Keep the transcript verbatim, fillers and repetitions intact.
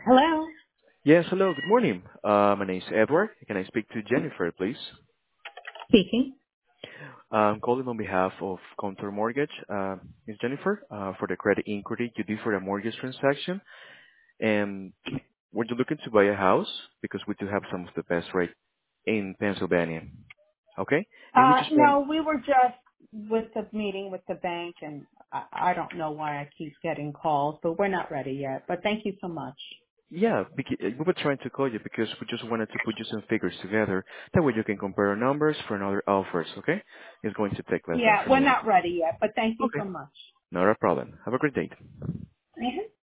Hello. Yes, hello. Good morning. Uh, my name is Edward. Can I speak to Jennifer, please? Speaking. I'm calling on behalf of Contour Mortgage. Uh, Miss Jennifer, uh, for the credit inquiry you did for a mortgage transaction. And were you looking to buy a house? Because we do have some of the best rate in Pennsylvania. Okay? And we Uh, just want, no, we were just with the meeting with the bank, and I, I don't know why I keep getting calls, but we're not ready yet. But thank you so much. yeah, beca- we were trying to call you because we just wanted to put you some figures together. That way you can compare our numbers for another offers, okay? It's going to take less than Yeah, ten we're minutes. not ready yet, but thank you Okay. so much. Not a problem. Have a great day. Mhm.